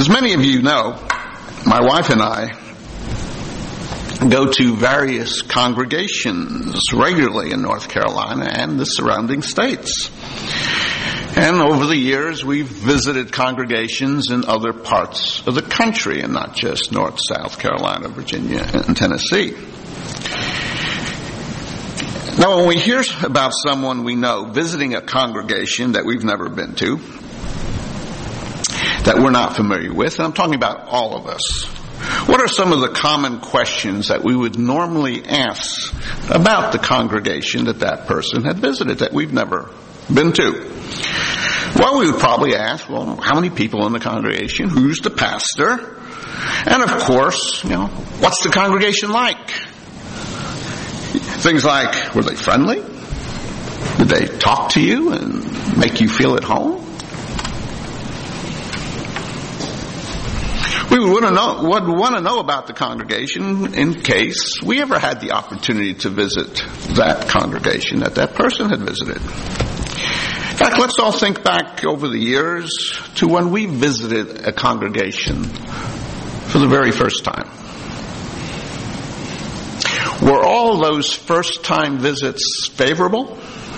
As many of you know, my wife and I go to various congregations regularly in North Carolina and the surrounding states. And over the years, we've visited congregations in other parts of the country, and not just North, South Carolina, Virginia, and Tennessee. Now, when we hear about someone we know visiting a congregation that we've never been to, that we're not familiar with, and I'm talking about all of us, what are some of the common questions that we would normally ask about the congregation that person had visited that we've never been to? Well, we would probably ask, well, how many people in the congregation? Who's the pastor? And of course, what's the congregation like? Things like, were they friendly? Did they talk to you and make you feel at home? We would want to know about the congregation in case we ever had the opportunity to visit that congregation that person had visited. In fact, let's all think back over the years to when we visited a congregation for the very first time. Were all those first-time visits favorable?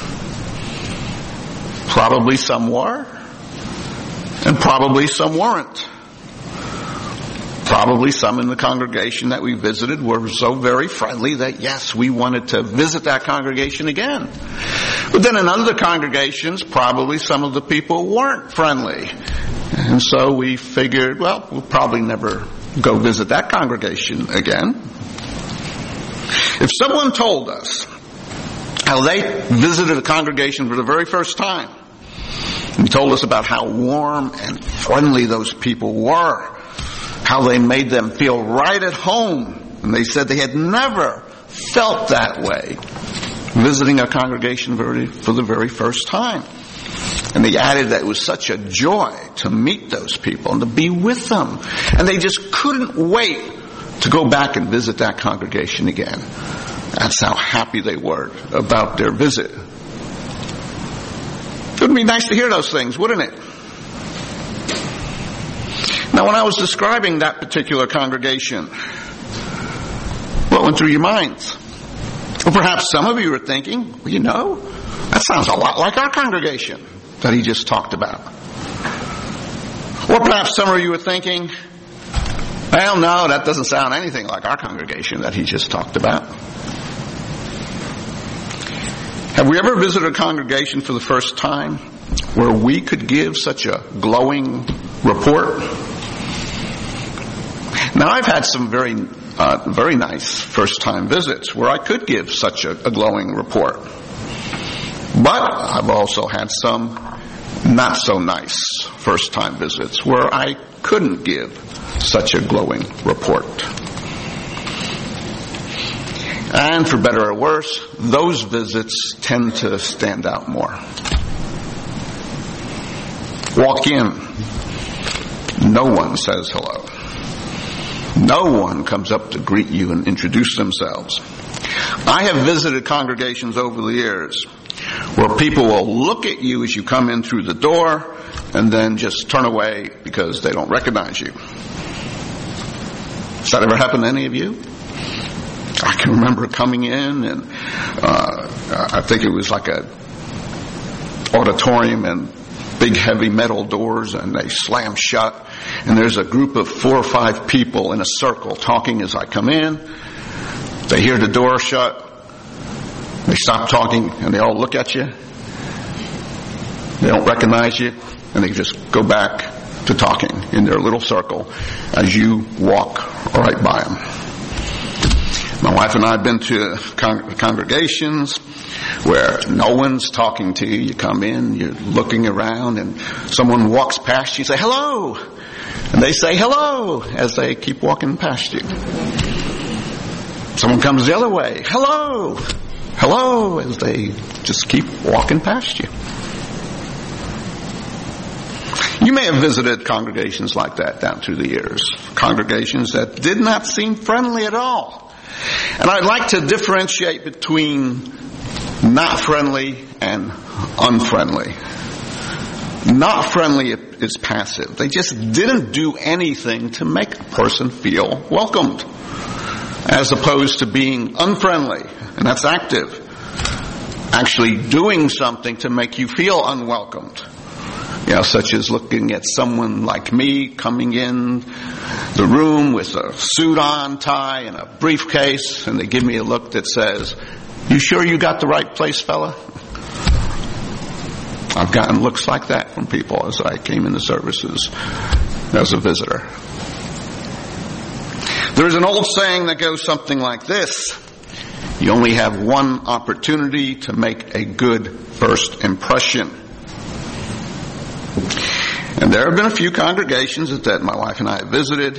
Probably some were, and probably some weren't. Probably some in the congregation that we visited were so very friendly that, yes, we wanted to visit that congregation again. But then in other congregations, probably some of the people weren't friendly. And so we figured, well, we'll probably never go visit that congregation again. If someone told us how they visited a congregation for the very first time, and told us about how warm and friendly those people were, how they made them feel right at home, and they said they had never felt that way visiting a congregation for the very first time. And they added that it was such a joy to meet those people and to be with them. And they just couldn't wait to go back and visit that congregation again. That's how happy they were about their visit. It would be nice to hear those things, wouldn't it? Now, when I was describing that particular congregation, what went through your minds? Or perhaps some of you are thinking, well, that sounds a lot like our congregation that he just talked about. Or perhaps some of you are thinking, well, no, that doesn't sound anything like our congregation that he just talked about. Have we ever visited a congregation for the first time where we could give such a glowing report? Now, I've had some very nice first-time visits where I could give such a glowing report. But I've also had some not-so-nice first-time visits where I couldn't give such a glowing report. And for better or worse, those visits tend to stand out more. Walk in. No one says hello. No one comes up to greet you and introduce themselves. I have visited congregations over the years where people will look at you as you come in through the door and then just turn away because they don't recognize you. Has that ever happened to any of you? I can remember coming in and I think it was like a auditorium and big heavy metal doors, and they slam shut, and there's a group of 4 or 5 people in a circle talking as I come in. They hear the door shut, they stop talking, and they all look at you. They don't recognize you, and they just go back to talking in their little circle as you walk right by them. My wife and I have been to congregations where no one's talking to you. You come in, you're looking around, and someone walks past you, you say, hello! And they say hello as they keep walking past you. Someone comes the other way, hello! Hello! As they just keep walking past you. You may have visited congregations like that down through the years. Congregations that did not seem friendly at all. And I'd like to differentiate between not friendly and unfriendly. Not friendly is passive. They just didn't do anything to make a person feel welcomed, as opposed to being unfriendly, and that's active. Actually doing something to make you feel unwelcomed. Such as looking at someone like me coming in the room with a suit on, tie, and a briefcase, and they give me a look that says, "You sure you got the right place, fella?" I've gotten looks like that from people as I came into services as a visitor. There's an old saying that goes something like this: you only have one opportunity to make a good first impression. And there have been a few congregations that my wife and I have visited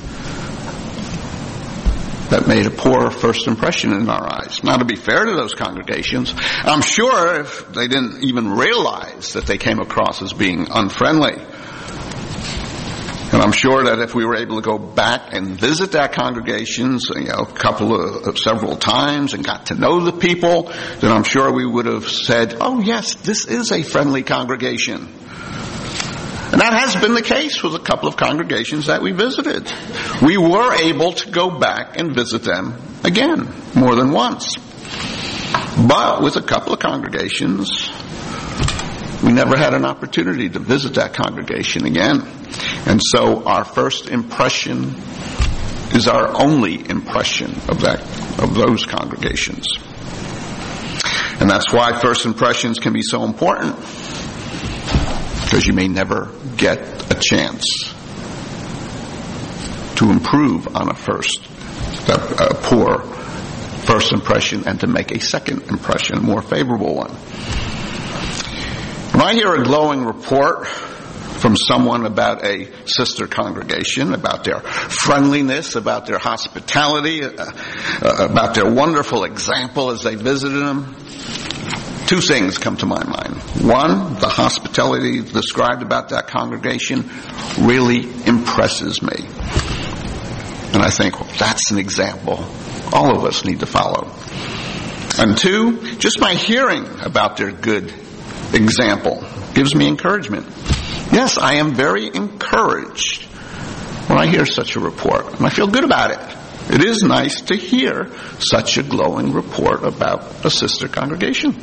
that made a poor first impression in our eyes. Now, to be fair to those congregations, I'm sure if they didn't even realize that they came across as being unfriendly. And I'm sure that if we were able to go back and visit that congregation, several times and got to know the people, then I'm sure we would have said, "Oh yes, this is a friendly congregation." And that has been the case with a couple of congregations that we visited. We were able to go back and visit them again, more than once. But with a couple of congregations, we never had an opportunity to visit that congregation again. And so our first impression is our only impression of those congregations. And that's why first impressions can be so important, because you may never get a chance to improve on a poor first impression and to make a second impression, a more favorable one. When I hear a glowing report from someone about a sister congregation, about their friendliness, about their hospitality, about their wonderful example as they visited them, two things come to my mind. One, the hospitality described about that congregation really impresses me. And I think, well, that's an example all of us need to follow. And two, just my hearing about their good example gives me encouragement. Yes, I am very encouraged when I hear such a report, and I feel good about it. It is nice to hear such a glowing report about a sister congregation.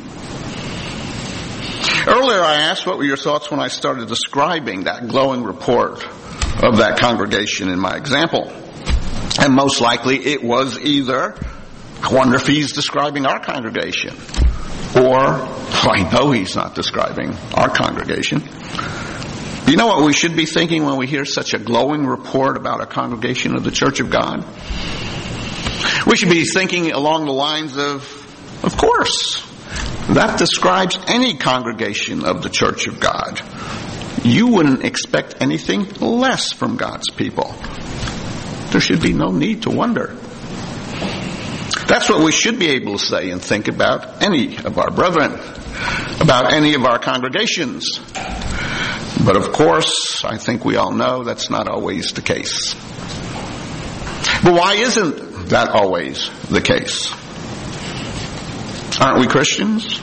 Earlier I asked what were your thoughts when I started describing that glowing report of that congregation in my example. And most likely it was either, I wonder if he's describing our congregation, or I know he's not describing our congregation. You know what we should be thinking when we hear such a glowing report about a congregation of the Church of God? We should be thinking along the lines of course, that describes any congregation of the Church of God. You wouldn't expect anything less from God's people. There should be no need to wonder. That's what we should be able to say and think about any of our brethren, about any of our congregations. But of course, I think we all know that's not always the case. But why isn't that always the case? Aren't we Christians?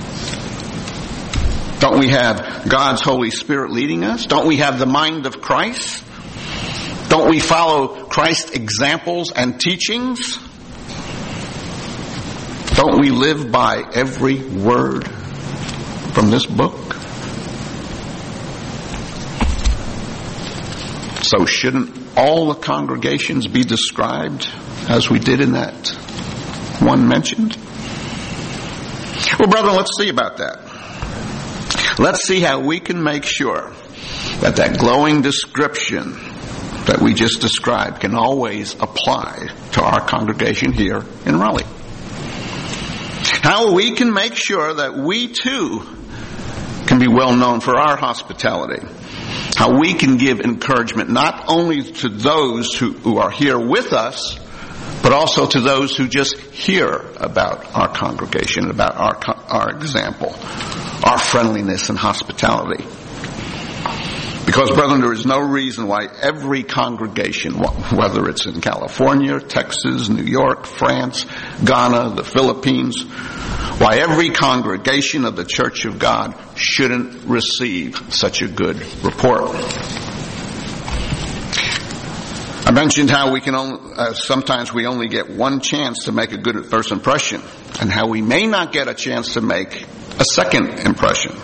Don't we have God's Holy Spirit leading us? Don't we have the mind of Christ? Don't we follow Christ's examples and teachings? Don't we live by every word from this book? So shouldn't all the congregations be described as we did in that one mentioned? Well, brethren, let's see about that. Let's see how we can make sure that that glowing description that we just described can always apply to our congregation here in Raleigh. How we can make sure that we too can be well known for our hospitality. How we can give encouragement not only to those who are here with us, but also to those who just hear about our congregation, about our example, our friendliness and hospitality. Because, brethren, there is no reason why every congregation, whether it's in California, Texas, New York, France, Ghana, the Philippines, why every congregation of the Church of God shouldn't receive such a good report. I mentioned how we can sometimes we only get one chance to make a good first impression, and how we may not get a chance to make a second impression.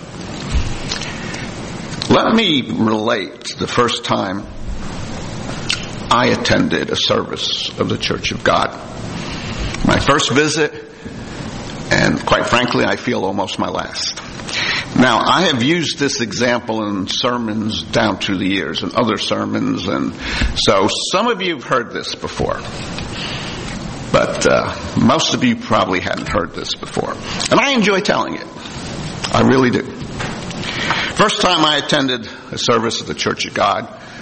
Let me relate the first time I attended a service of the Church of God. My first visit, and quite frankly, I feel almost my last. Now, I have used this example in sermons down through the years, and other sermons, and so some of you have heard this before. But most of you probably hadn't heard this before. And I enjoy telling it. I really do. First time I attended a service of the Church of God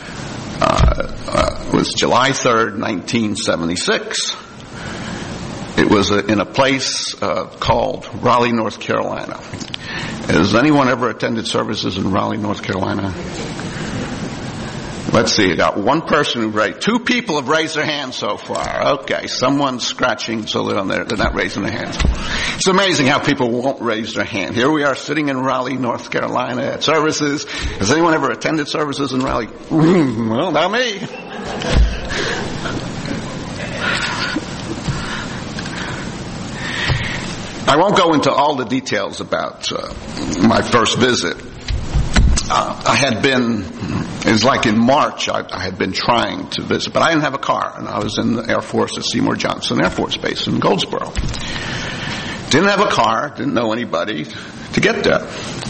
was July 3rd, 1976. It was in a place called Raleigh, North Carolina. Has anyone ever attended services in Raleigh, North Carolina? Let's see, I got one person who raised, 2 people have raised their hands so far. Okay, someone's scratching, so they're not raising their hands. It's amazing how people won't raise their hand. Here we are sitting in Raleigh, North Carolina at services. Has anyone ever attended services in Raleigh? Well, not me. I won't go into all the details about my first visit. It was like in March, I had been trying to visit, but I didn't have a car, and I was in the Air Force at Seymour Johnson Air Force Base in Goldsboro. Didn't have a car, didn't know anybody to get there.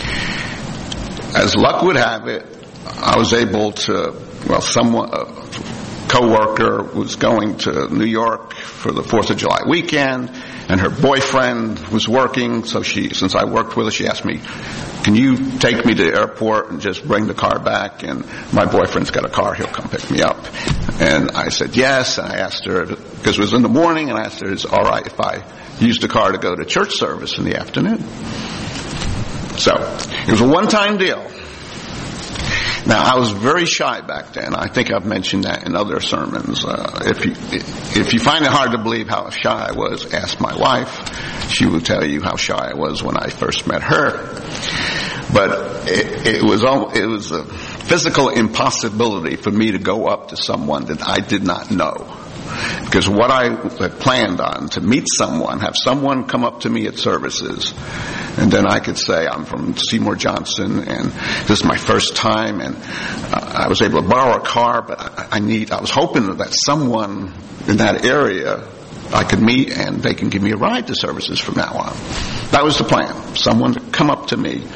As luck would have it, I was able to, a co-worker was going to New York for the 4th of July weekend, and her boyfriend was working, so since I worked with her, she asked me, can you take me to the airport and just bring the car back? And my boyfriend's got a car, he'll come pick me up. And I said yes, and I asked her, because it was in the morning, and I asked her, is it all right if I use the car to go to church service in the afternoon? So, it was a one-time deal. Now, I was very shy back then. I think I've mentioned that in other sermons. If you find it hard to believe how shy I was, ask my wife. She will tell you how shy I was when I first met her. But it was a physical impossibility for me to go up to someone that I did not know. Because what I had planned on, to meet someone, have someone come up to me at services, and then I could say, I'm from Seymour Johnson, and this is my first time, and I was able to borrow a car, but I was hoping that someone in that area I could meet, and they can give me a ride to services from now on. That was the plan. Someone to come up to me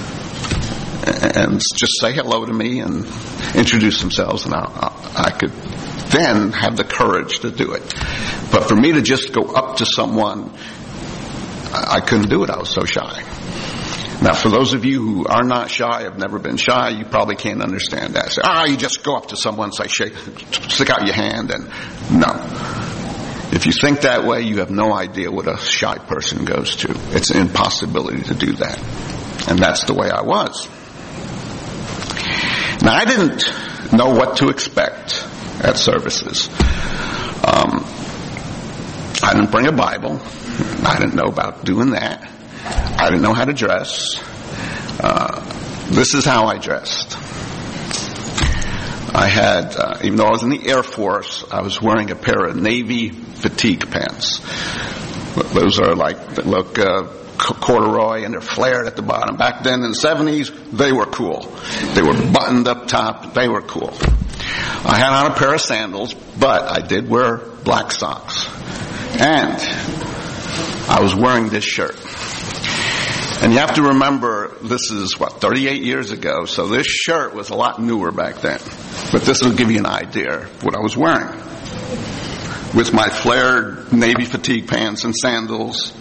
and just say hello to me and introduce themselves, and I could then have the courage to do it. But for me to just go up to someone, I couldn't do it. I was so shy. Now, for those of you who are not shy, have never been shy, you probably can't understand that. Say, you just go up to someone, say, stick out your hand, and no. If you think that way, you have no idea what a shy person goes to. It's an impossibility to do that. And that's the way I was. Now, I didn't know what to expect at services. I didn't bring a Bible. I didn't know about doing that. I didn't know how to dress. This is how I dressed. I had, even though I was in the Air Force, I was wearing a pair of Navy fatigue pants. Those are they look corduroy, and they're flared at the bottom. Back then in the 70s, they were cool. They were buttoned up top. They were cool. I had on a pair of sandals, but I did wear black socks. And I was wearing this shirt. And you have to remember, this is 38 years ago, so this shirt was a lot newer back then. But this will give you an idea of what I was wearing. With my flared Navy fatigue pants and sandals.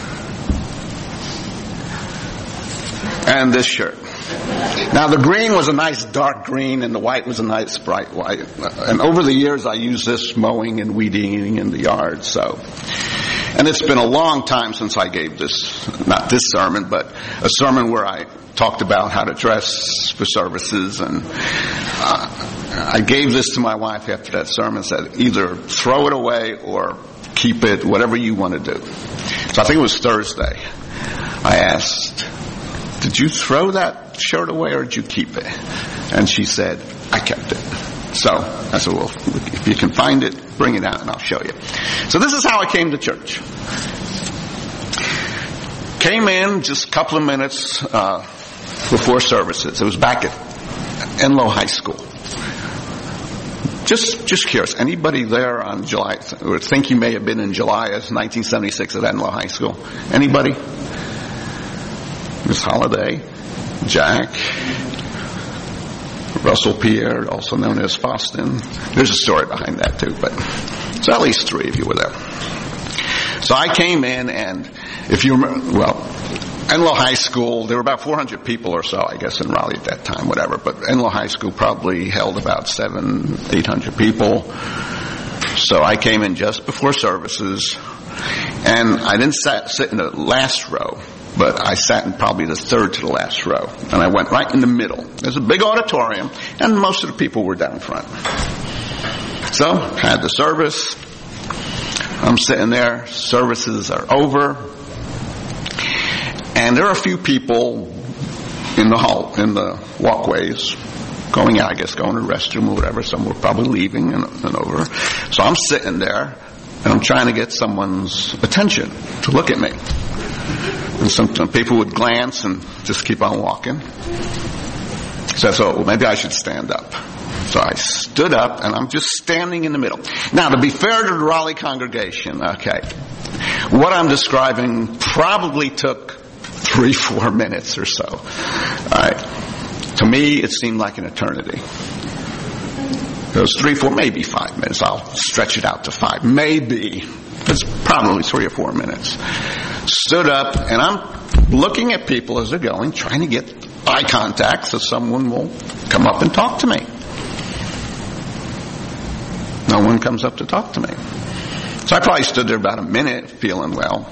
And this shirt. Now, the green was a nice dark green, and the white was a nice bright white. And over the years, I used this mowing and weeding in the yard, And it's been a long time since I gave this, not this sermon, but a sermon where I talked about how to dress for services. And I gave this to my wife after that sermon, said, either throw it away or keep it, whatever you want to do. So I think it was Thursday. I asked, did you throw that shirt away or did you keep it? And she said, I kept it. So I said, well, if you can find it, bring it out and I'll show you. So this is how I came to church. Came in just a couple of minutes before services. It was back at Enloe High School. Just curious, anybody there on July, or think you may have been in July of 1976 at Enloe High School? Anybody? Miss Holliday, Jack, Russell Pierre, also known as Faustin. There's a story behind that too, but so at least 3 of you were there. So I came in, and if you remember, well, Enloe High School, there were about 400 people or so, I guess, in Raleigh at that time, whatever. But Enloe High School probably held about 700-800 people. So I came in just before services, and I didn't sit in the last row, but I sat in probably the third to the last row. And I went right in the middle. There's a big auditorium, and most of the people were down front. So, had the service. I'm sitting there. Services are over. And there are a few people in the hall, in the walkways, going out, I guess, going to the restroom or whatever. Some were probably leaving and over. So I'm sitting there, and I'm trying to get someone's attention to look at me. And some people would glance and just keep on walking. So I thought, well, maybe I should stand up. So I stood up, and I'm just standing in the middle. Now, to be fair to the Raleigh congregation, okay, what I'm describing probably took 3-4 minutes or so. All right. To me, it seemed like an eternity. It was 3-4, maybe 5 minutes. I'll stretch it out to 5. Maybe. It's probably 3 or 4 minutes. Stood up, and I'm looking at people as they're going, trying to get eye contact so someone will come up and talk to me. No one comes up to talk to me. So I probably stood there about a minute feeling, well,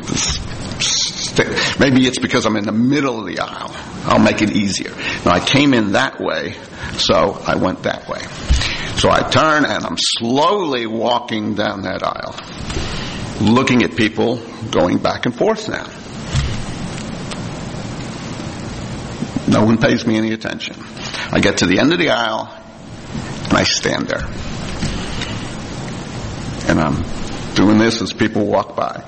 maybe it's because I'm in the middle of the aisle. I'll make it easier. Now, I came in that way, so I went that way. So I turn, and I'm slowly walking down that aisle, looking at people going back and forth now. No one pays me any attention. I get to the end of the aisle, and I stand there. And I'm doing this as people walk by.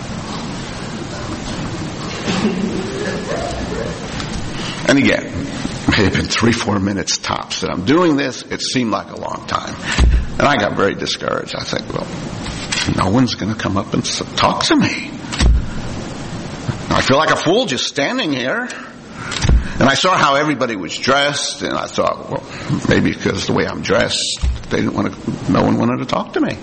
And again, it may have been 3-4 minutes tops that I'm doing this. It seemed like a long time. And I got very discouraged. I think, well, no one's going to come up and talk to me. I feel like a fool just standing here. And I saw how everybody was dressed, and I thought, well, maybe because the way I'm dressed, no one wanted to talk to me.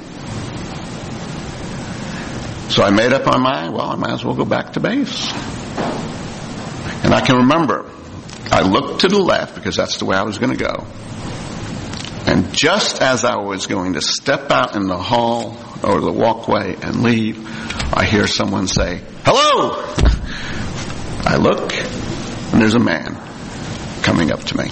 So I made up my mind, well, I might as well go back to base. And I can remember, I looked to the left because that's the way I was going to go. And just as I was going to step out in the hall or the walkway and leave, I hear someone say, "Hello!" I look, and there's a man coming up to me.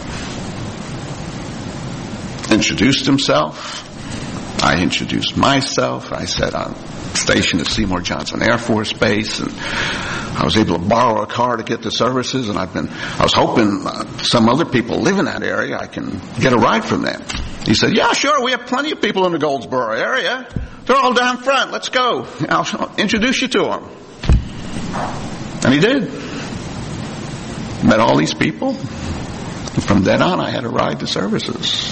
Introduced himself. I introduced myself. I said, I'm stationed at Seymour Johnson Air Force Base, and I was able to borrow a car to get to services, and I was hoping some other people live in that area, I can get a ride from them. He said, yeah, sure, we have plenty of people in the Goldsboro area. They're all down front. Let's go. I'll introduce you to them. And he did. Met all these people. And from then on, I had a ride to services.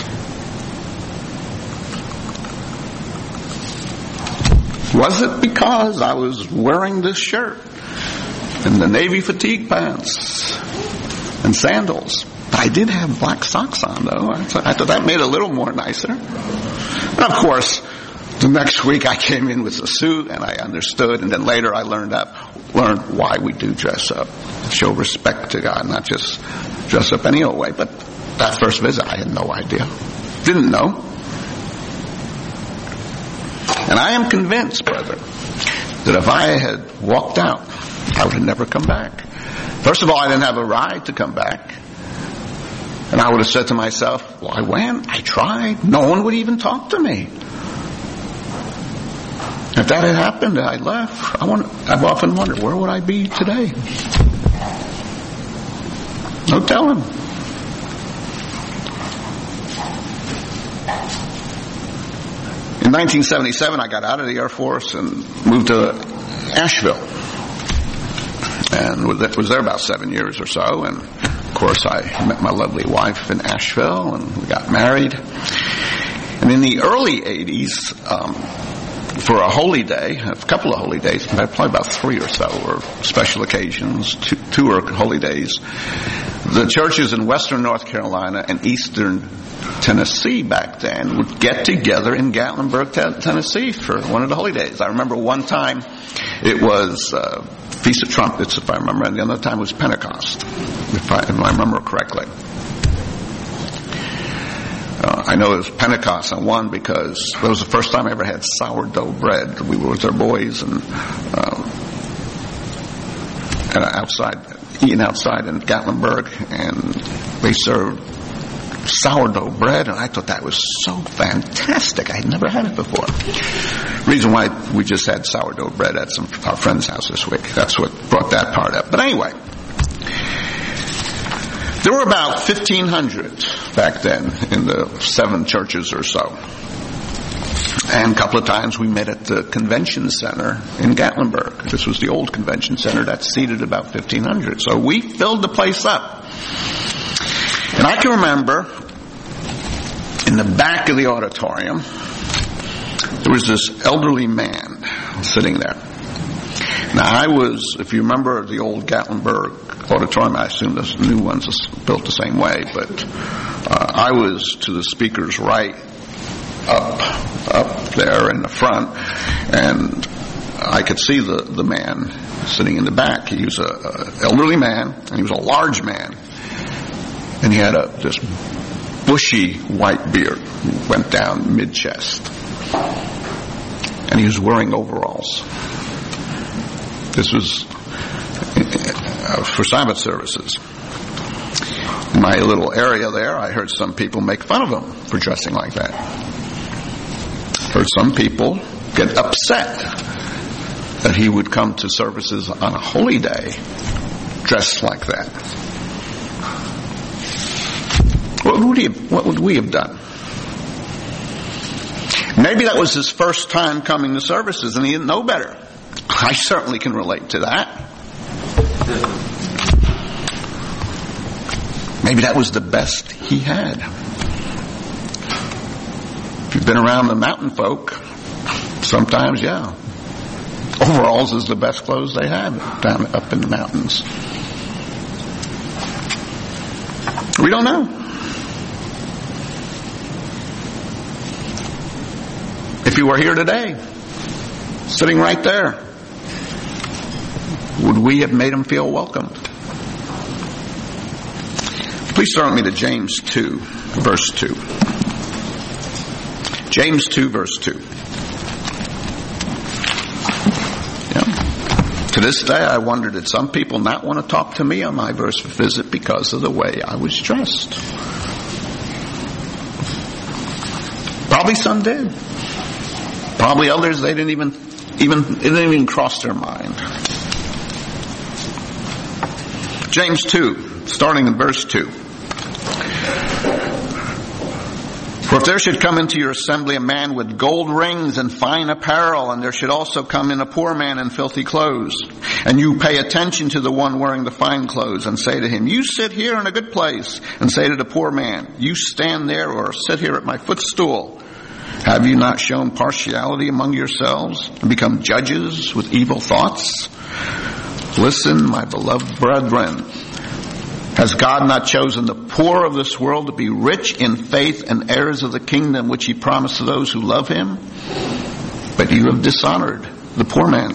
Was it because I was wearing this shirt and the navy fatigue pants and sandals? I did have black socks on, though. I thought that made it a little more nicer. And of course, the next week I came in with a suit, and I understood. And then later I learned why we do dress up, show respect to God, not just dress up any old way. But that first visit, I had no idea, didn't know. And I am convinced, brother, that if I had walked out, I would have never come back. First of all, I didn't have a ride to come back. And I would have said to myself, well, I went, I tried. No one would even talk to me. If that had happened and I left, I've often wondered, where would I be today? No telling. In 1977, I got out of the Air Force and moved to Asheville. And was there about 7 years or so. And, of course, I met my lovely wife in Asheville, and we got married. And in the early 80s, for a holy day, a couple of holy days, probably about 3 or so, or special occasions, two or holy days, the churches in western North Carolina and eastern Tennessee back then would get together in Gatlinburg, Tennessee for one of the holy days. I remember one time it was Feast of Trumpets, if I remember, and the other time was Pentecost, if I remember correctly. I know it was Pentecost on one because it was the first time I ever had sourdough bread. We were with our boys and eating outside in Gatlinburg, and they served sourdough bread, and I thought that was so fantastic. I had never had it before. Reason why we just had sourdough bread at our friend's house this week. That's what brought that part up. But anyway, there were about 1,500 back then in the 7 churches or so. And a couple of times we met at the convention center in Gatlinburg. This was the old convention center that seated about 1,500. So we filled the place up. And I can remember in the back of the auditorium, there was this elderly man sitting there. Now I was, if you remember the old Gatlinburg auditorium, I assume the new ones are built the same way, but I was to the speaker's right, up there in the front, and I could see the man sitting in the back. He was a elderly man, and he was a large man, and he had this bushy white beard, went down mid-chest, and he was wearing overalls. This was for Sabbath services. In my little area there, I heard some people make fun of him for dressing like that. Heard some people get upset that he would come to services on a holy day dressed like that. What would we have done? Maybe that was his first time coming to services and he didn't know better. I certainly can relate to that. Maybe that was the best he had. If you've been around the mountain folk, sometimes, yeah, overalls is the best clothes they have down up in the mountains. We don't know. If you were here today, sitting right there, would we have made him feel welcomed? Please turn with me to James 2, verse 2. James 2, verse 2. Yeah. To this day, I wonder, did some people not want to talk to me on my first visit because of the way I was dressed? Probably some did. Probably others, they didn't even cross their mind. James 2, starting in verse 2. For if there should come into your assembly a man with gold rings and fine apparel, and there should also come in a poor man in filthy clothes, and you pay attention to the one wearing the fine clothes, and say to him, you sit here in a good place, and say to the poor man, you stand there or sit here at my footstool, have you not shown partiality among yourselves, and become judges with evil thoughts? Listen, my beloved brethren, has God not chosen the poor of this world to be rich in faith and heirs of the kingdom which he promised to those who love him? But you have dishonored the poor man.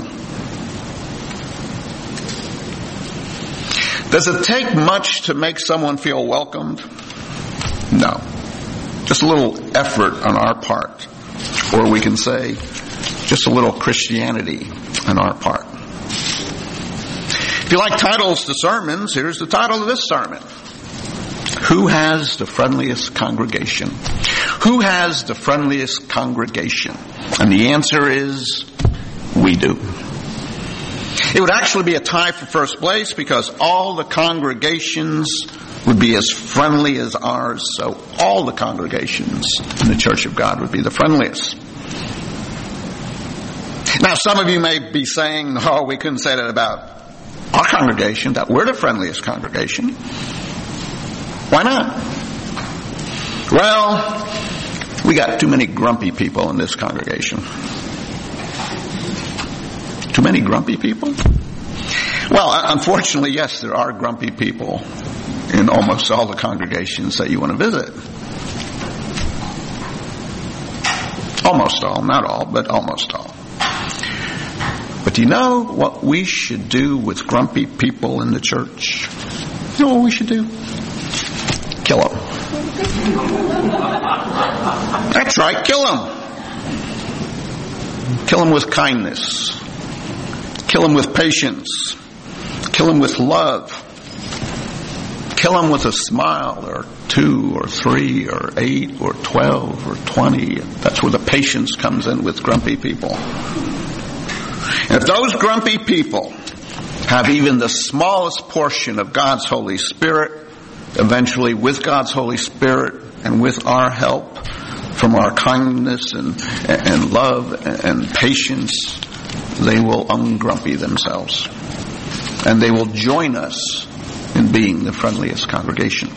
Does it take much to make someone feel welcomed? No. Just a little effort on our part. Or we can say, just a little Christianity on our part. If you like titles to sermons, here's the title of this sermon. Who has the friendliest congregation? Who has the friendliest congregation? And the answer is, we do. It would actually be a tie for first place because all the congregations would be as friendly as ours. So all the congregations in the Church of God would be the friendliest. Now, some of you may be saying, "Oh, we couldn't say that about our congregation, that we're the friendliest congregation." Why not? Well, we got too many grumpy people in this congregation. Too many grumpy people? Well, unfortunately, yes, there are grumpy people in almost all the congregations that you want to visit. Almost all, not all, but almost all. But do you know what we should do with grumpy people in the church? You know what we should do? Kill them. That's right, kill them. Kill them with kindness. Kill them with patience. Kill them with love. Kill them with a smile, or 2 or 3 or 8 or 12 or 20. That's where the patience comes in with grumpy people. And if those grumpy people have even the smallest portion of God's Holy Spirit, eventually with God's Holy Spirit and with our help from our kindness and love and patience, they will ungrumpy themselves. And they will join us in being the friendliest congregation.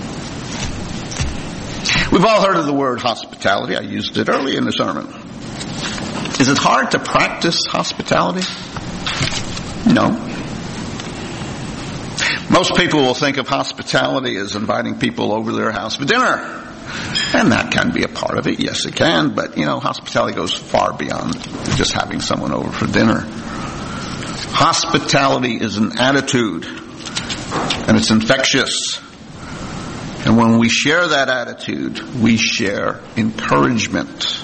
We've all heard of the word hospitality. I used it early in the sermon. Is it hard to practice hospitality? No. Most people will think of hospitality as inviting people over to their house for dinner. And that can be a part of it. Yes, it can. But, hospitality goes far beyond just having someone over for dinner. Hospitality is an attitude. And it's infectious. And when we share that attitude, we share encouragement.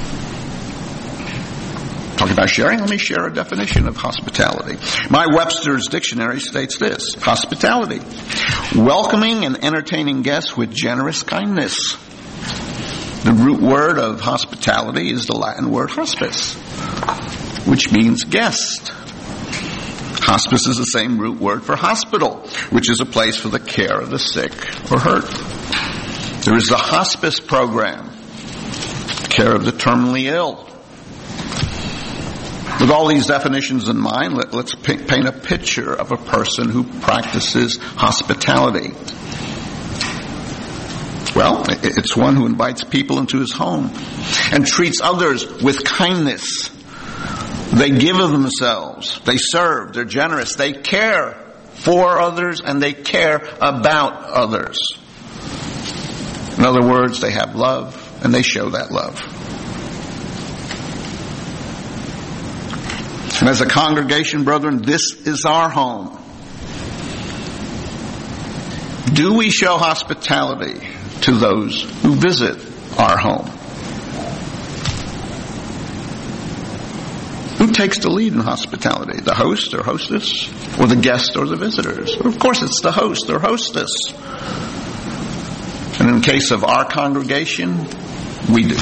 Talking about sharing, let me share a definition of hospitality. My Webster's Dictionary states this: hospitality, welcoming and entertaining guests with generous kindness. The root word of hospitality is the Latin word hospice, which means guest. Hospice is the same root word for hospital, which is a place for the care of the sick or hurt. There is the hospice program, care of the terminally ill. With all these definitions in mind, let's paint a picture of a person who practices hospitality. Well, it's one who invites people into his home and treats others with kindness. They give of themselves. They serve. They're generous. They care for others and they care about others. In other words, they have love and they show that love. And as a congregation, brethren, this is our home. Do we show hospitality to those who visit our home? Who takes the lead in hospitality? The host or hostess? Or the guest or the visitors? Of course it's the host or hostess. And in the case of our congregation, we do.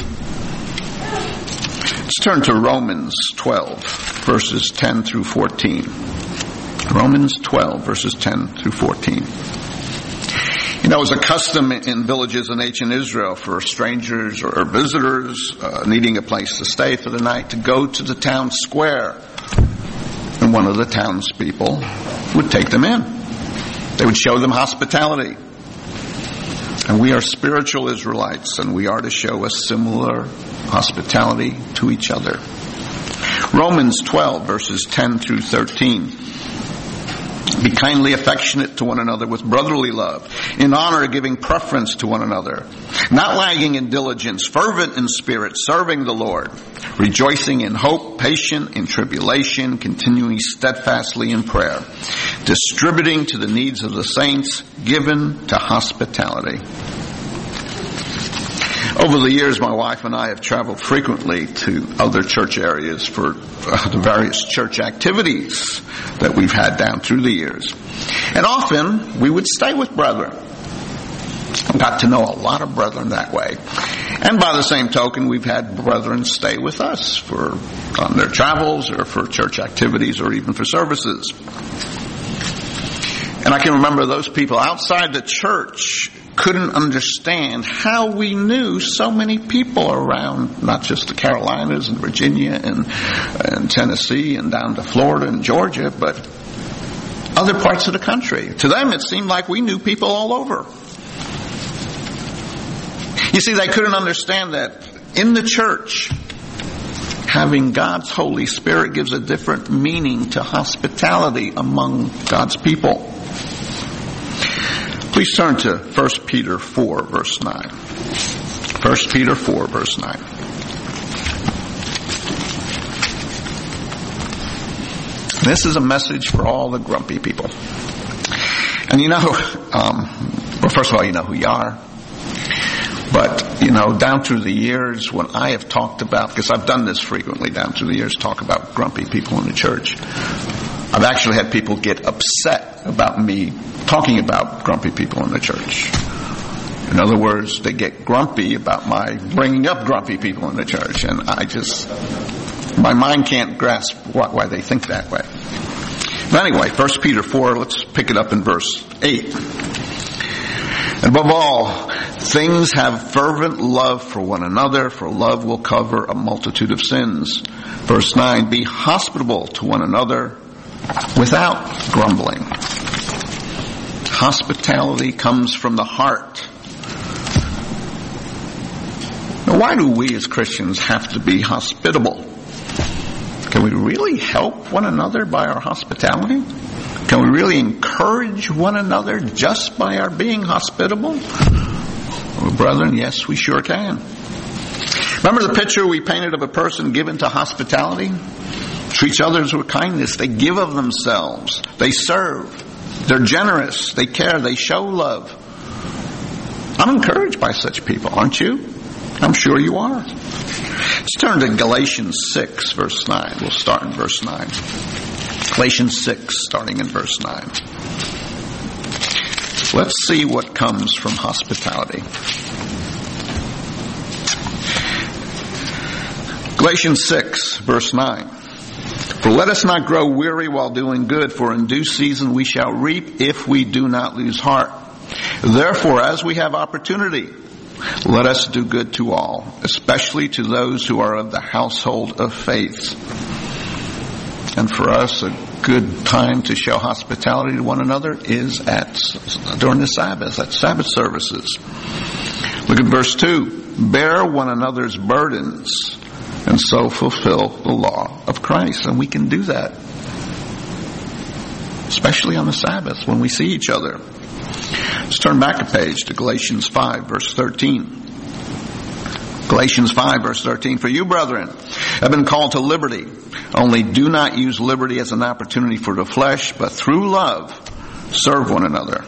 Let's turn to Romans 12, verses 10 through 14. Romans 12, verses 10 through 14. It was a custom in villages in ancient Israel for strangers or visitors needing a place to stay for the night to go to the town square. And one of the townspeople would take them in. They would show them hospitality. And we are spiritual Israelites, and we are to show a similar hospitality to each other. Romans 12, verses 10 through 13. Be kindly affectionate to one another with brotherly love, in honor giving preference to one another, not lagging in diligence, fervent in spirit, serving the Lord, rejoicing in hope, patient in tribulation, continuing steadfastly in prayer, distributing to the needs of the saints, given to hospitality. Over the years, my wife and I have traveled frequently to other church areas for the various church activities that we've had down through the years. And often, we would stay with brethren. Got to know a lot of brethren that way. And by the same token, we've had brethren stay with us on their travels or for church activities or even for services. And I can remember those people outside the church couldn't understand how we knew so many people around, not just the Carolinas and Virginia and Tennessee and down to Florida and Georgia, but other parts of the country. To them, it seemed like we knew people all over. You see, they couldn't understand that in the church, having God's Holy Spirit gives a different meaning to hospitality among God's people. Please turn to 1 Peter 4, verse 9. 1 Peter 4, verse 9. This is a message for all the grumpy people. And well, first of all, you know who you are. But, down through the years when I have talked about, because I've done this frequently down through the years, talk about grumpy people in the church. I've actually had people get upset about me talking about grumpy people in the church. In other words, they get grumpy about my bringing up grumpy people in the church. And my mind can't grasp why they think that way. But anyway, 1 Peter 4, let's pick it up in verse 8. And above all things, have fervent love for one another, for love will cover a multitude of sins. Verse 9, be hospitable to one another without grumbling. Hospitality comes from the heart. Now, why do we as Christians have to be hospitable? Can we really help one another by our hospitality? Can we really encourage one another just by our being hospitable? Well, brethren, yes, we sure can. Remember the picture we painted of a person given to hospitality? Treats others with kindness. They give of themselves. They serve. They're generous. They care. They show love. I'm encouraged by such people, aren't you? I'm sure you are. Let's turn to Galatians 6, verse 9. We'll start in verse 9. Galatians 6, starting in verse 9. Let's see what comes from hospitality. Galatians 6, verse 9. For let us not grow weary while doing good, for in due season we shall reap if we do not lose heart. Therefore, as we have opportunity, let us do good to all, especially to those who are of the household of faith. And for us, a good time to show hospitality to one another is during the Sabbath, at Sabbath services. Look at verse 2. Bear one another's burdens, and so fulfill the law of Christ. And we can do that, especially on the Sabbath when we see each other. Let's turn back a page to Galatians 5, verse 13. Galatians 5, verse 13. For you, brethren, have been called to liberty. Only do not use liberty as an opportunity for the flesh, but through love serve one another.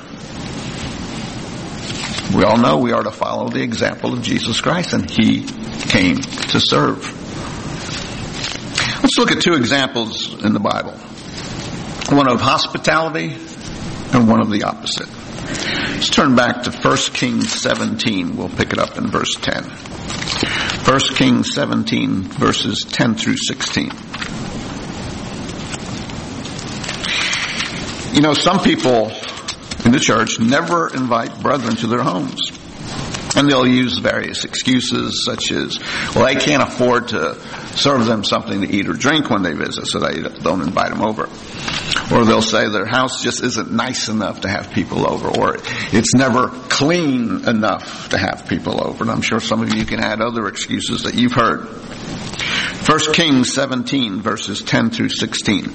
We all know we are to follow the example of Jesus Christ, and He came to serve. Let's look at two examples in the Bible. One of hospitality and one of the opposite. Let's turn back to 1 Kings 17. We'll pick it up in verse 10. 1 Kings 17, verses 10 through 16. Some people in the church never invite brethren to their homes. And they'll use various excuses such as, they can't afford to serve them something to eat or drink when they visit, so they don't invite them over. Or they'll say their house just isn't nice enough to have people over, or it's never clean enough to have people over. And I'm sure some of you can add other excuses that you've heard. 1 Kings 17, verses 10 through 16.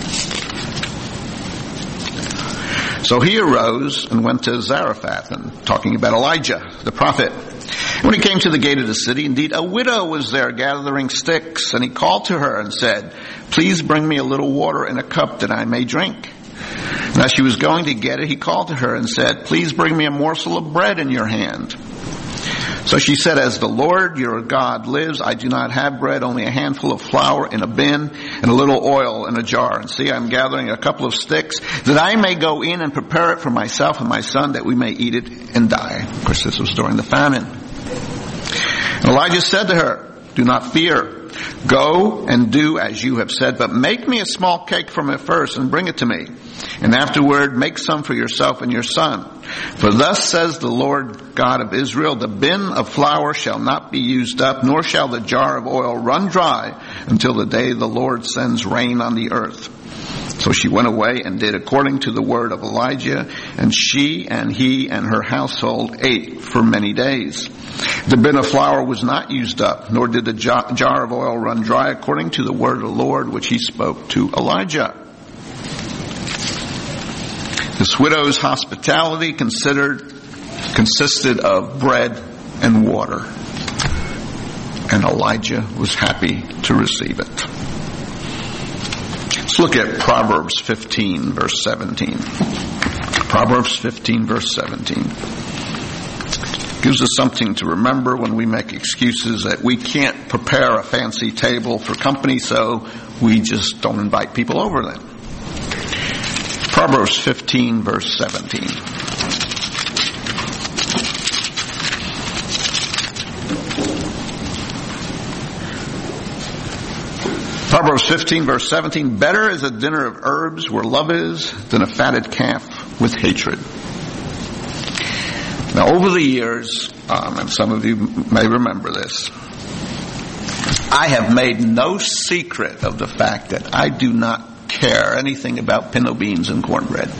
So he arose and went to Zarephath, and talking about Elijah, the prophet. When he came to the gate of the city, indeed, a widow was there gathering sticks, and he called to her and said, please bring me a little water in a cup that I may drink. And as she was going to get it, he called to her and said, please bring me a morsel of bread in your hand. So she said, as the Lord your God lives, I do not have bread, only a handful of flour in a bin and a little oil in a jar. And see, I'm gathering a couple of sticks that I may go in and prepare it for myself and my son that we may eat it and die. Of course, this was during the famine. And Elijah said to her, do not fear. Go and do as you have said, but make me a small cake from it first and bring it to me. And afterward make some for yourself and your son. For thus says the Lord God of Israel, the bin of flour shall not be used up, nor shall the jar of oil run dry until the day the Lord sends rain on the earth. So she went away and did according to the word of Elijah, and she and he and her household ate for many days. The bin of flour was not used up, nor did the jar of oil run dry, according to the word of the Lord which he spoke to Elijah. This widow's hospitality consisted of bread and water, and Elijah was happy to receive it. Let's look at Proverbs 15, verse 17. Proverbs 15, verse 17. Gives us something to remember when we make excuses that we can't prepare a fancy table for company, so we just don't invite people over then. Proverbs 15, verse 17. Proverbs 15, verse 17. Better is a dinner of herbs where love is than a fatted calf with hatred. Now, over the years, and some of you may remember this, I have made no secret of the fact that I do not care anything about pinto beans and cornbread.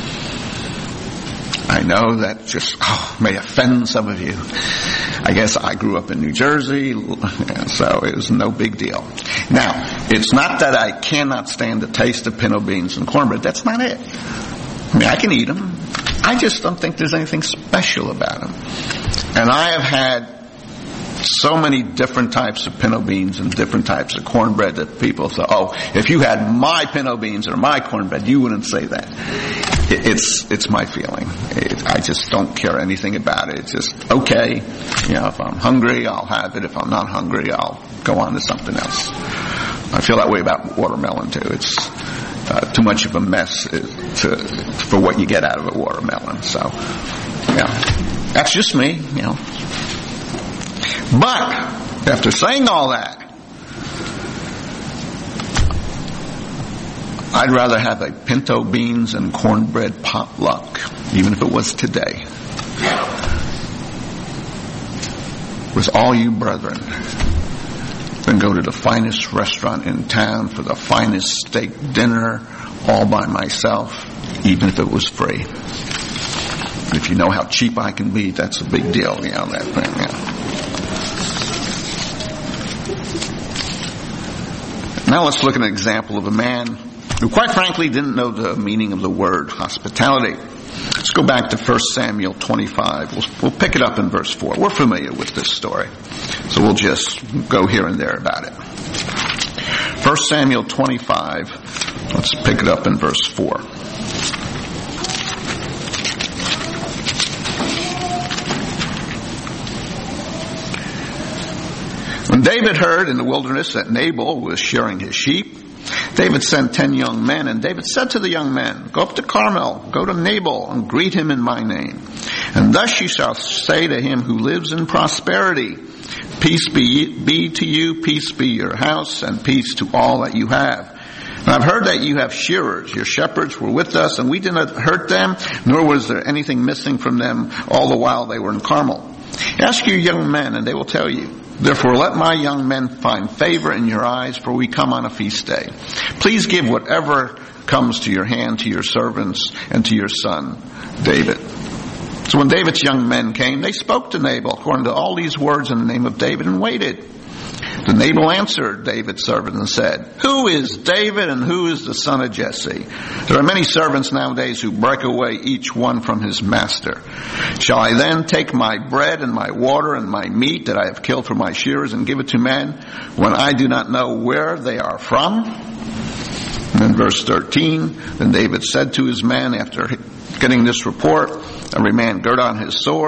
I know that just may offend some of you. I guess I grew up in New Jersey, so it was no big deal. Now, it's not that I cannot stand the taste of pinto beans and cornbread. That's not it. I mean, I can eat them. I just don't think there's anything special about them. And I have had so many different types of pinto beans and different types of cornbread that people say, oh, if you had my pinto beans or my cornbread, you wouldn't say that. It's my feeling. I just don't care anything about it. It's just, okay, if I'm hungry, I'll have it. If I'm not hungry, I'll go on to something else. I feel that way about watermelon too. It's too much of a mess for what you get out of a watermelon. So, that's just me, But, after saying all that, I'd rather have a pinto beans and cornbread potluck, even if it was today, with all you brethren, than go to the finest restaurant in town for the finest steak dinner all by myself, even if it was free. If you know how cheap I can be, that's a big deal, that thing, Now let's look at an example of a man who quite frankly didn't know the meaning of the word hospitality. Let's go back to 1 Samuel 25. We'll pick it up in verse 4. We're familiar with this story, so we'll just go here and there about it. 1 Samuel 25, let's pick it up in verse 4. When David heard in the wilderness that Nabal was shearing his sheep, David sent 10 young men, and David said to the young men, go up to Carmel, go to Nabal, and greet him in my name. And thus you shall say to him who lives in prosperity, peace be to you, peace be your house, and peace to all that you have. And I've heard that you have shearers. Your shepherds were with us, and we did not hurt them, nor was there anything missing from them all the while they were in Carmel. Ask your young men, and they will tell you. Therefore let my young men find favor in your eyes, for we come on a feast day. Please give whatever comes to your hand to your servants and to your son, David. So when David's young men came, they spoke to Nabal according to all these words in the name of David and waited. Then Nabal answered David's servant and said, who is David and who is the son of Jesse? There are many servants nowadays who break away each one from his master. Shall I then take my bread and my water and my meat that I have killed for my shearers and give it to men when I do not know where they are from? And then verse 13, then David said to his men after getting this report, every man gird on his sword,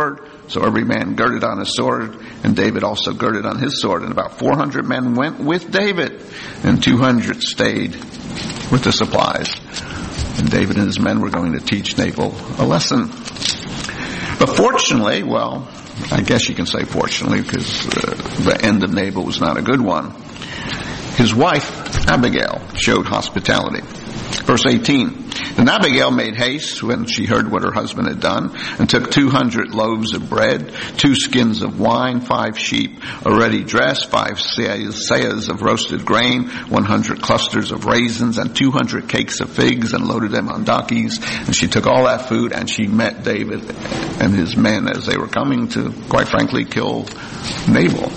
So every man girded on his sword, and David also girded on his sword. And about 400 men went with David, and 200 stayed with the supplies. And David and his men were going to teach Nabal a lesson. But fortunately, well, I guess you can say fortunately, because the end of Nabal was not a good one, his wife, Abigail, showed hospitality. Verse 18, and Abigail made haste when she heard what her husband had done, and took 200 loaves of bread, 2 skins of wine, 5 sheep already dressed, 5 seahs of roasted grain, 100 clusters of raisins, and 200 cakes of figs, and loaded them on donkeys. And she took all that food, and she met David and his men as they were coming to, quite frankly, kill Nabal.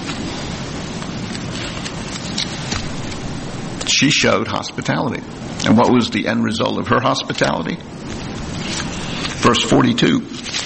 She showed hospitality. And what was the end result of her hospitality? Verse 42.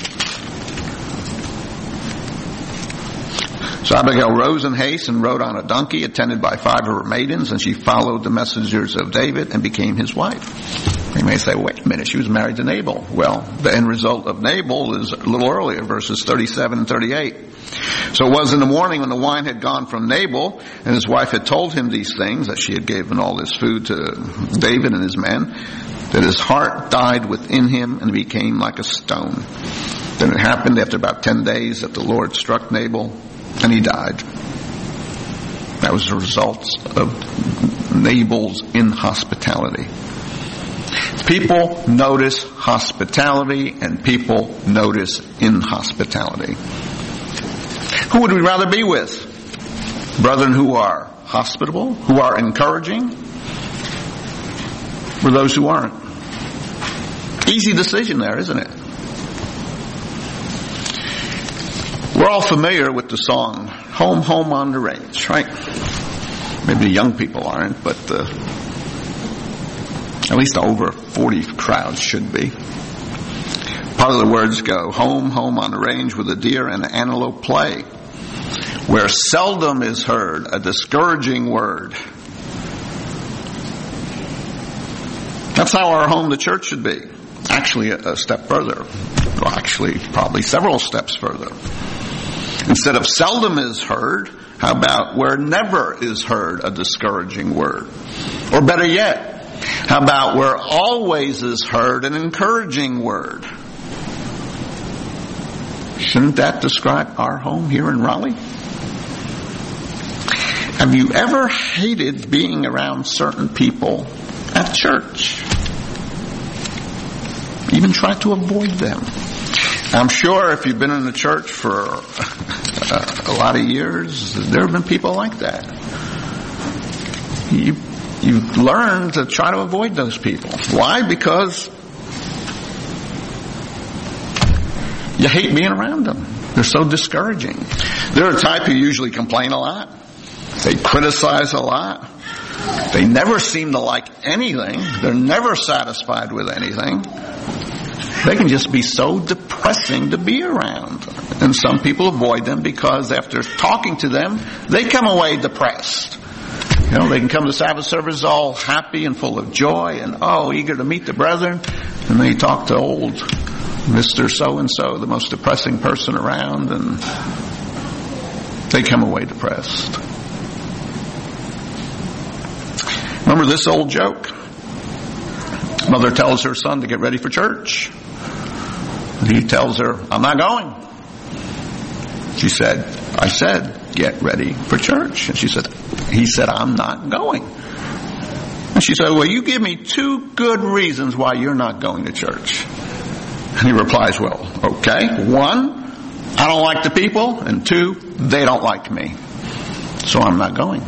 So Abigail rose in haste and rode on a donkey, attended by 5 of her maidens, and she followed the messengers of David and became his wife. You may say, wait a minute, she was married to Nabal. Well, the end result of Nabal is a little earlier, verses 37 and 38. So it was in the morning when the wine had gone from Nabal, and his wife had told him these things, that she had given all this food to David and his men, that his heart died within him and became like a stone. Then it happened after about 10 days that the Lord struck Nabal, and he died. That was the result of Nabal's inhospitality. People notice hospitality, and people notice inhospitality. Who would we rather be with? Brethren who are hospitable, who are encouraging, or those who aren't? Easy decision there, isn't it? We're all familiar with the song, Home, Home on the Range, right? Maybe the young people aren't, but at least the over 40 crowd should be. Part of the words go, home, home on the range where the deer and the antelope play, where seldom is heard a discouraging word. That's how our home, the church, should be. Actually, a step further. Well, actually, probably several steps further. Instead of seldom is heard, how about where never is heard a discouraging word? Or better yet, how about where always is heard an encouraging word? Shouldn't that describe our home here in Raleigh? Have you ever hated being around certain people at church? Even tried to avoid them? I'm sure if you've been in the church for a lot of years, there have been people like that. You've learned to try to avoid those people. Why? Because you hate being around them. They're so discouraging. They're a type who usually complain a lot. They criticize a lot. They never seem to like anything. They're never satisfied with anything. They can just be so depressing to be around. And some people avoid them because after talking to them, they come away depressed. You know, they can come to Sabbath service all happy and full of joy and, eager to meet the brethren. And they talk to old Mr. So-and-so, the most depressing person around, and they come away depressed. Remember this old joke? Mother tells her son to get ready for church. He tells her, I'm not going. She said, I said, get ready for church. And he said, I'm not going. And she said, well, you give me 2 good reasons why you're not going to church. And he replies, well, okay. 1, I don't like the people. And 2, they don't like me. So I'm not going.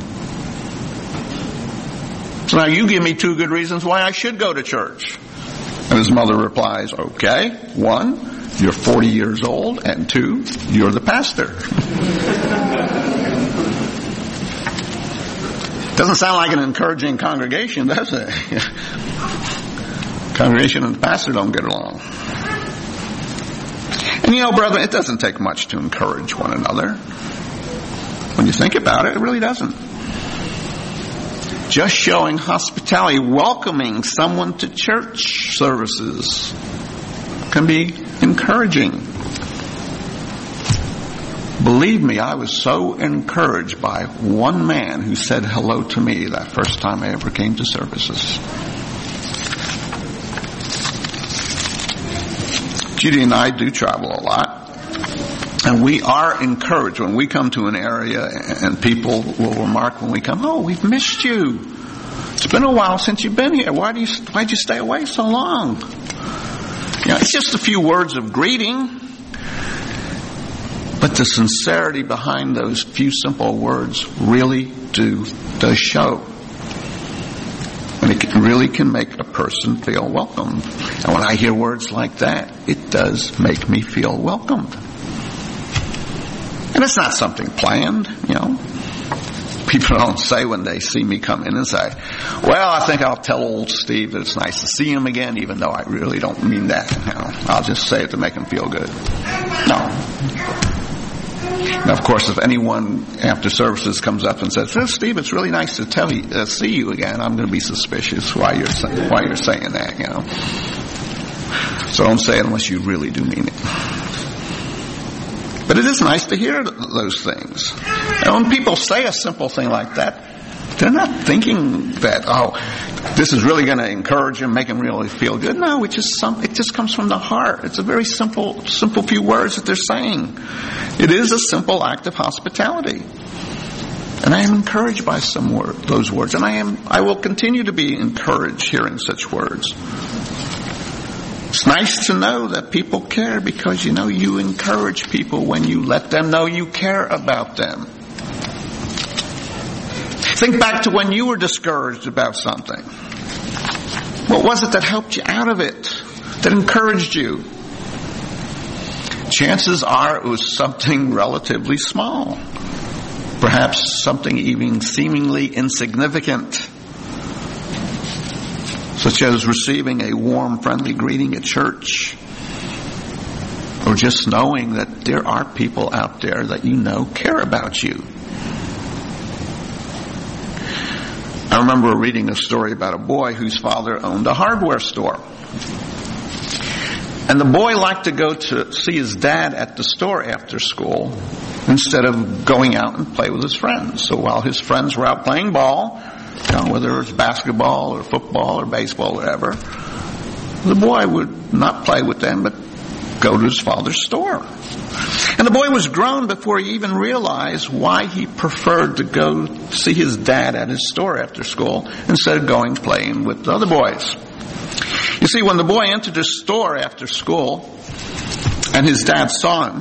So now you give me 2 good reasons why I should go to church. And his mother replies, okay. 1, you're 40 years old. And 2, you're the pastor. Doesn't sound like an encouraging congregation, does it? Congregation and the pastor don't get along. And you know, brother, it doesn't take much to encourage one another. When you think about it, it really doesn't. Just showing hospitality, welcoming someone to church services can be encouraging. Believe me, I was so encouraged by one man who said hello to me that first time I ever came to services. Judy and I do travel a lot, and we are encouraged when we come to an area and people will remark when we come, "Oh, we've missed you. It's been a while since you've been here. Why'd you stay away so long?" It's just a few words of greeting, but the sincerity behind those few simple words really does show. And it really can make a person feel welcomed. And when I hear words like that, it does make me feel welcomed. And it's not something planned, People don't say when they see me come in and say, "Well, I think I'll tell old Steve that it's nice to see him again," even though I really don't mean that. I'll just say it to make him feel good. No. Now, of course, if anyone after services comes up and says, "Steve, it's really nice to see you again," I'm going to be suspicious why you're saying that, So don't say it unless you really do mean it. But it is nice to hear those things. And when people say a simple thing like that, they're not thinking that, this is really going to encourage him, make him really feel good. No, it just comes from the heart. It's a very simple few words that they're saying. It is a simple act of hospitality. And I am encouraged by those words. And I will continue to be encouraged hearing such words. It's nice to know that people care because, you encourage people when you let them know you care about them. Think back to when you were discouraged about something. What was it that helped you out of it, that encouraged you? Chances are it was something relatively small. Perhaps something even seemingly insignificant, such as receiving a warm, friendly greeting at church, or just knowing that there are people out there that care about you. I remember reading a story about a boy whose father owned a hardware store. And the boy liked to go to see his dad at the store after school instead of going out and play with his friends. So while his friends were out playing ball, whether it was basketball or football or baseball, whatever, the boy would not play with them but go to his father's store. And the boy was grown before he even realized why he preferred to go see his dad at his store after school instead of going playing with the other boys. You see, when the boy entered the store after school and his dad saw him,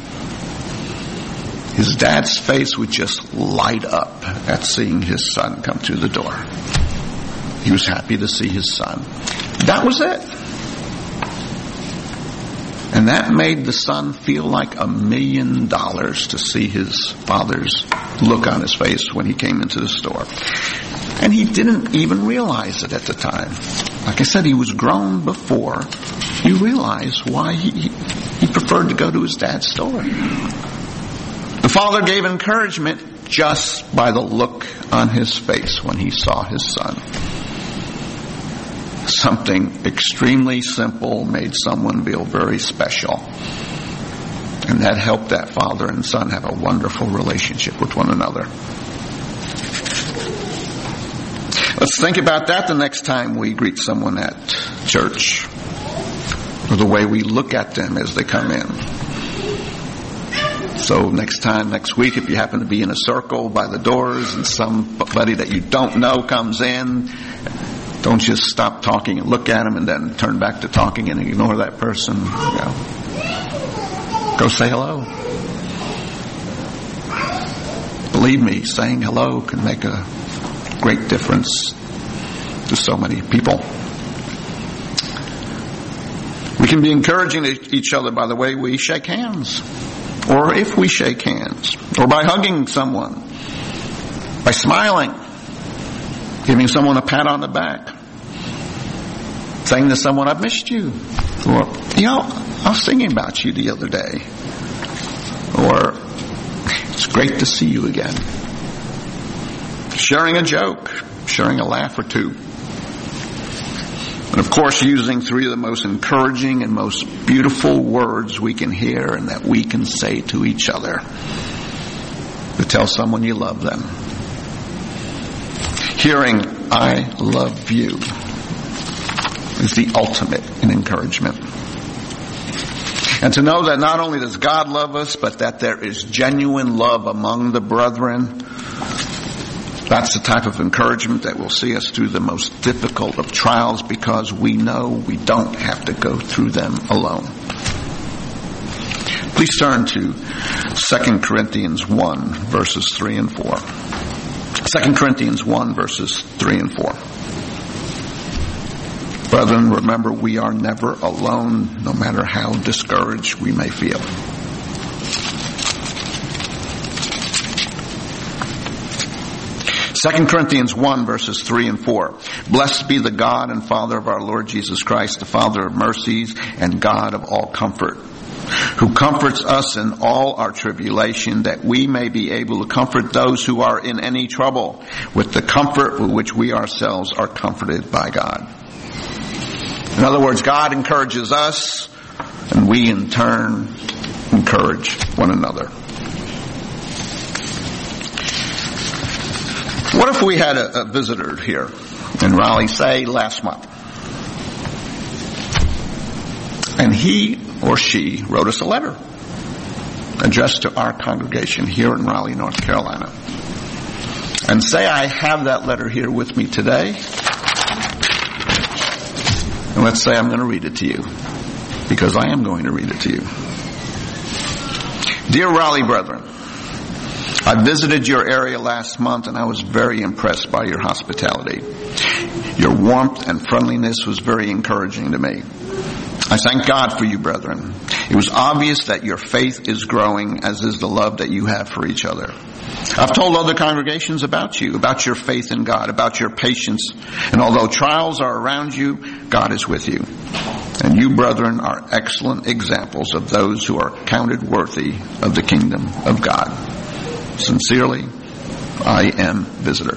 his dad's face would just light up at seeing his son come through the door. He was happy to see his son. That was it. And that made the son feel like $1 million to see his father's look on his face when he came into the store. And he didn't even realize it at the time. Like I said, he was grown before he realized why he preferred to go to his dad's store. The father gave encouragement just by the look on his face when he saw his son. Something extremely simple made someone feel very special. And that helped that father and son have a wonderful relationship with one another. Let's think about that the next time we greet someone at church, or the way we look at them as they come in. So next week, if you happen to be in a circle by the doors and somebody that you don't know comes in, don't just stop talking and look at them and then turn back to talking and ignore that person. Go say hello. Believe me, saying hello can make a great difference to so many people. We can be encouraging each other by the way we shake hands, or if we shake hands, or by hugging someone, by smiling, giving someone a pat on the back, saying to someone, "I've missed you," or, "I was thinking about you the other day," or, "It's great to see you again." Sharing a joke, sharing a laugh or two. And of course, using three of the most encouraging and most beautiful words we can hear and that we can say to each other. To tell someone you love them. Hearing, I love you, is the ultimate in encouragement. And to know that not only does God love us, but that there is genuine love among the brethren, that's the type of encouragement that will see us through the most difficult of trials, because we know we don't have to go through them alone. Please turn to 2 Corinthians 1, verses 3 and 4. 2 Corinthians 1, verses 3 and 4. Brethren, remember, we are never alone, no matter how discouraged we may feel. Second Corinthians 1, verses 3 and 4. Blessed be the God and Father of our Lord Jesus Christ, the Father of mercies and God of all comfort, who comforts us in all our tribulation, that we may be able to comfort those who are in any trouble with the comfort with which we ourselves are comforted by God. In other words, God encourages us, and we in turn encourage one another. What if we had a visitor here in Raleigh, say last month, and he or she wrote us a letter addressed to our congregation here in Raleigh, North Carolina, and say I have that letter here with me today, and let's say I'm going to read it to you, because I am going to read it to you. Dear Raleigh brethren, I visited your area last month and I was very impressed by your hospitality. Your warmth and friendliness was very encouraging to me. I thank God for you, brethren. It was obvious that your faith is growing, as is the love that you have for each other. I've told other congregations about you, about your faith in God, about your patience. And although trials are around you, God is with you. And you, brethren, are excellent examples of those who are counted worthy of the kingdom of God. Sincerely, I am visitor.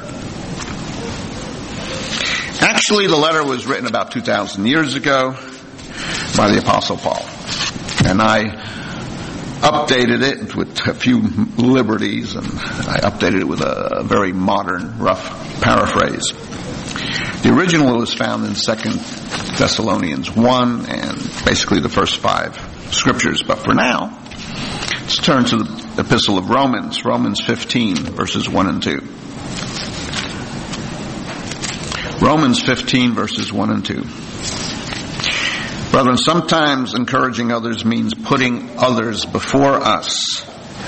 Actually, the letter was written about 2,000 years ago by the Apostle Paul. And I updated it with a few liberties, and I updated it with a very modern, rough paraphrase. The original is found in 2 Thessalonians 1 and basically the first 5 scriptures. But for now, let's turn to the Epistle of Romans, Romans 15, verses 1 and 2. Romans 15, verses 1 and 2. Brethren, sometimes encouraging others means putting others before us.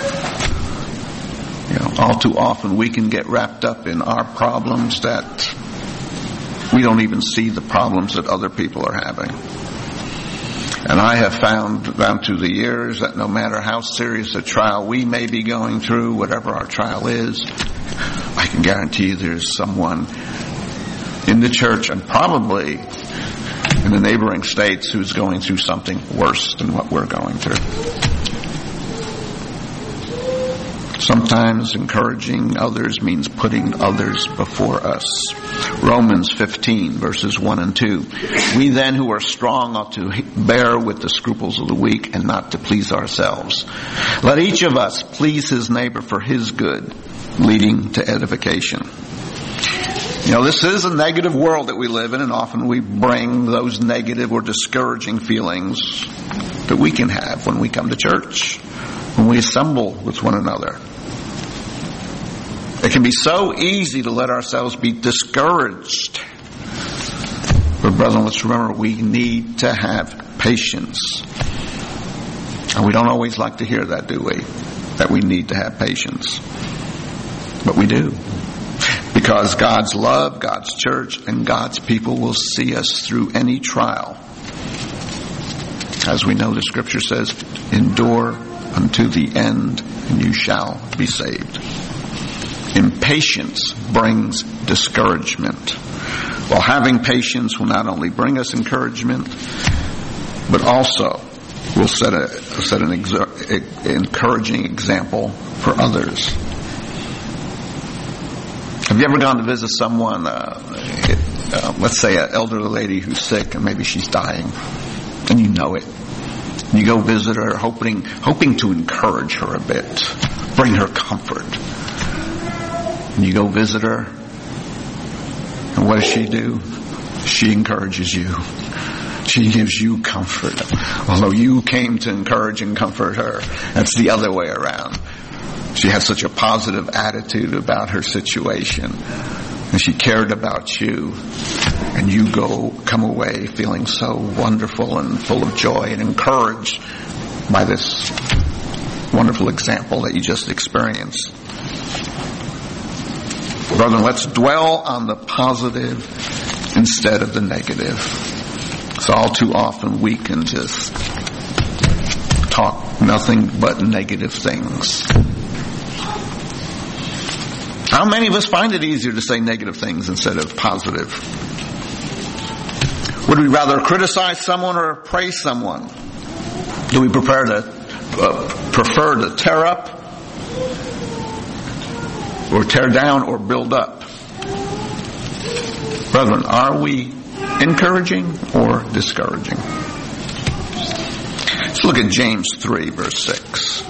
All too often we can get wrapped up in our problems that we don't even see the problems that other people are having. And I have found down through the years that no matter how serious a trial we may be going through, whatever our trial is, I can guarantee there's someone in the church and probably in the neighboring states who's going through something worse than what we're going through. Sometimes encouraging others means putting others before us. Romans 15, verses 1 and 2. We then who are strong ought to bear with the scruples of the weak and not to please ourselves. Let each of us please his neighbor for his good, leading to edification. This is a negative world that we live in, and often we bring those negative or discouraging feelings that we can have when we come to church, when we assemble with one another. It can be so easy to let ourselves be discouraged. But brethren, let's remember we need to have patience. And we don't always like to hear that, do we? That we need to have patience. But we do. Because God's love, God's church, and God's people will see us through any trial. As we know, the scripture says, endure unto the end, and you shall be saved. Impatience brings discouragement, while having patience will not only bring us encouragement, but also will set an encouraging example for others. Have you ever gone to visit someone let's say an elderly lady who's sick and maybe she's dying, and you know it. You go visit her, hoping to encourage her a bit, bring her comfort. And you go visit her, and what does she do? She encourages you. She gives you comfort. Although you came to encourage and comfort her, that's the other way around. She had such a positive attitude about her situation, and she cared about you, and you come away feeling so wonderful and full of joy and encouraged by this wonderful example that you just experienced. Brethren, let's dwell on the positive instead of the negative. So all too often we can just talk nothing but negative things. How many of us find it easier to say negative things instead of positive? Would we rather criticize someone or praise someone? Do we prefer to tear up or tear down or build up? Brethren, are we encouraging or discouraging? Let's look at James 3, verse 6.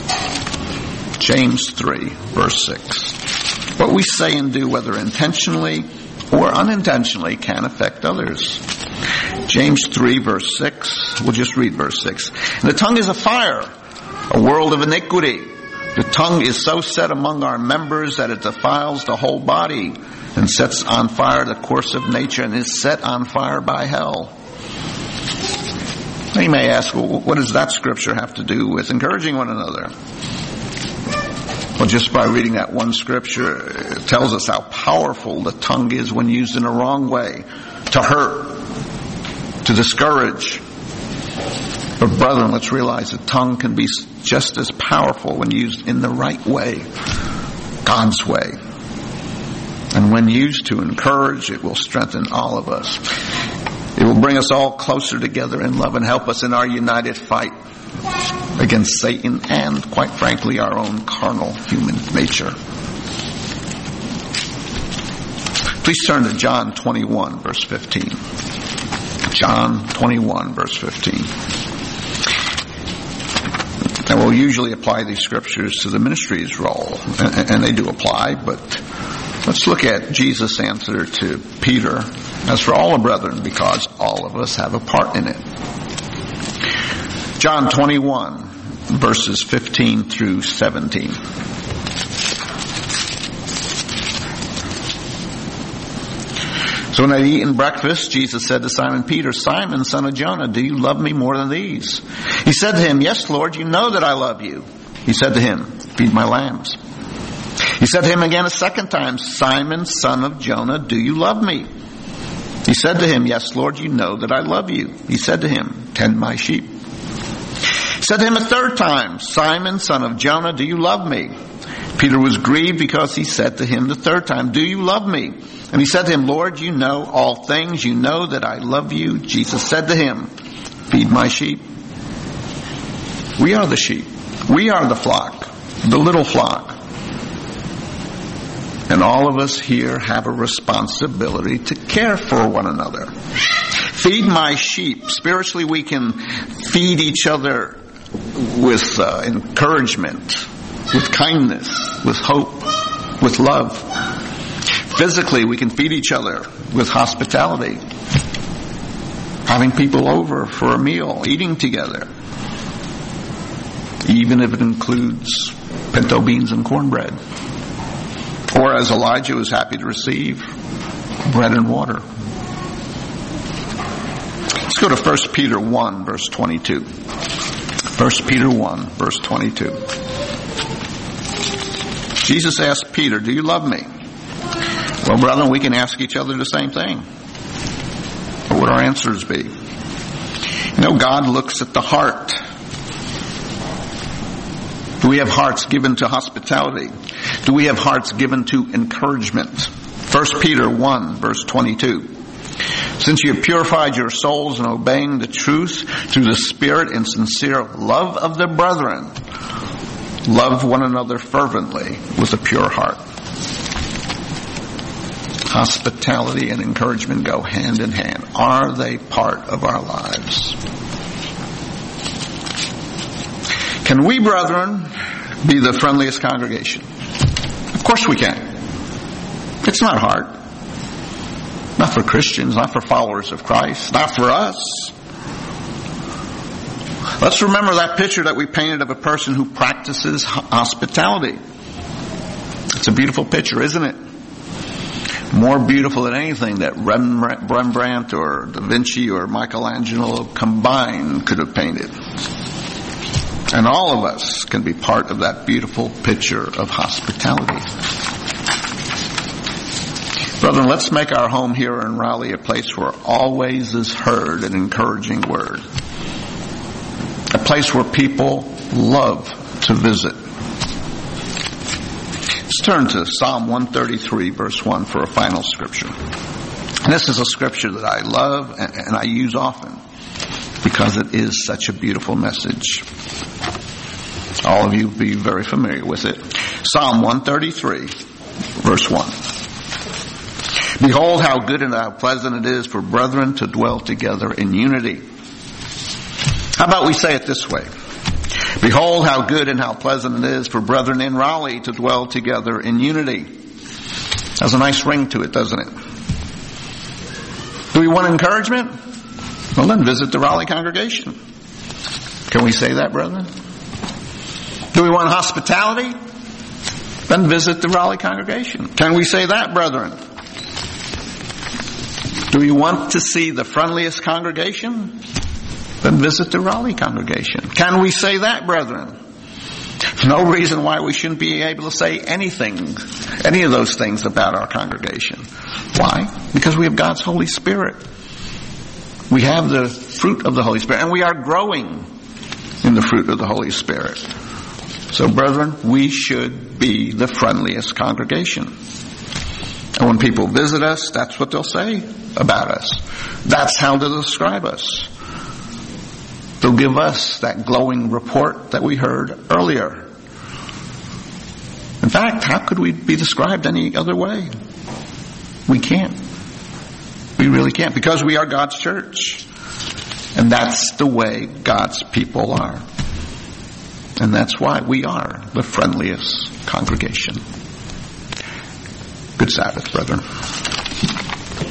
James 3, verse 6. What we say and do, whether intentionally or unintentionally, can affect others. James 3, verse 6. We'll just read verse 6. And the tongue is a fire, a world of iniquity. The tongue is so set among our members that it defiles the whole body and sets on fire the course of nature and is set on fire by hell. Now you may ask, well, what does that scripture have to do with encouraging one another? Well, just by reading that one scripture, it tells us how powerful the tongue is when used in a wrong way, to hurt, to discourage. But brethren, let's realize the tongue can be just as powerful when used in the right way, God's way. And when used to encourage, it will strengthen all of us. It will bring us all closer together in love and help us in our united fight against Satan and, quite frankly, our own carnal human nature. Please turn to John 21, verse 15. John 21, verse 15. Now, we'll usually apply these scriptures to the ministry's role, and they do apply, but let's look at Jesus' answer to Peter. As for all the brethren, because all of us have a part in it. John 21, verses 15 through 17. So when they had eaten breakfast, Jesus said to Simon Peter, Simon, son of Jonah, do you love me more than these? He said to him, Yes, Lord, you know that I love you. He said to him, Feed my lambs. He said to him again a second time, Simon, son of Jonah, do you love me? He said to him, Yes, Lord, you know that I love you. He said to him, Tend my sheep. He said to him a third time, Simon, son of Jonah, do you love me? Peter was grieved because he said to him the third time, Do you love me? And he said to him, Lord, you know all things. You know that I love you. Jesus said to him, Feed my sheep. We are the sheep. We are the flock, the little flock. And all of us here have a responsibility to care for one another. Feed my sheep. Spiritually, we can feed each other with encouragement, with kindness, with hope, with love. Physically, we can feed each other with hospitality, having people over for a meal, eating together, even if it includes pinto beans and cornbread. Or as Elijah was happy to receive, bread and water. Let's go to 1 Peter 1, verse 22. 1 Peter 1, verse 22. Jesus asked Peter, Do you love me? Well, brethren, we can ask each other the same thing. What would our answers be? You know, God looks at the heart. Do we have hearts given to hospitality? Do we have hearts given to encouragement? 1 Peter 1, verse 22. Since you have purified your souls in obeying the truth through the Spirit and sincere love of the brethren, love one another fervently with a pure heart. Hospitality and encouragement go hand in hand. Are they part of our lives? Can we, brethren, be the friendliest congregation? Of course we can. It's not hard. Not for Christians, not for followers of Christ, not for us. Let's remember that picture that we painted of a person who practices hospitality. It's a beautiful picture, isn't it? More beautiful than anything that Rembrandt or Da Vinci or Michelangelo combined could have painted. And all of us can be part of that beautiful picture of hospitality. Brethren, let's make our home here in Raleigh a place where always is heard an encouraging word. A place where people love to visit. Let's turn to Psalm 133, verse 1 for a final scripture. And this is a scripture that I love and I use often because it is such a beautiful message. All of you will be very familiar with it. Psalm 133, verse 1. Behold how good and how pleasant it is for brethren to dwell together in unity. How about we say it this way? Behold how good and how pleasant it is for brethren in Raleigh to dwell together in unity. Has a nice ring to it, doesn't it? Do we want encouragement? Well, then visit the Raleigh congregation. Can we say that, brethren? Do we want hospitality? Then visit the Raleigh congregation. Can we say that, brethren? Do we want to see the friendliest congregation? Then visit the Raleigh congregation. Can we say that, brethren? No reason why we shouldn't be able to say anything, any of those things about our congregation. Why? Because we have God's Holy Spirit. We have the fruit of the Holy Spirit, and we are growing in the fruit of the Holy Spirit. So, brethren, we should be the friendliest congregation. And when people visit us, that's what they'll say about us. That's how they'll describe us. They'll give us that glowing report that we heard earlier. In fact, how could we be described any other way? We can't. We really can't, because we are God's church. And that's the way God's people are. And that's why we are the friendliest congregation. Good Sabbath, brethren.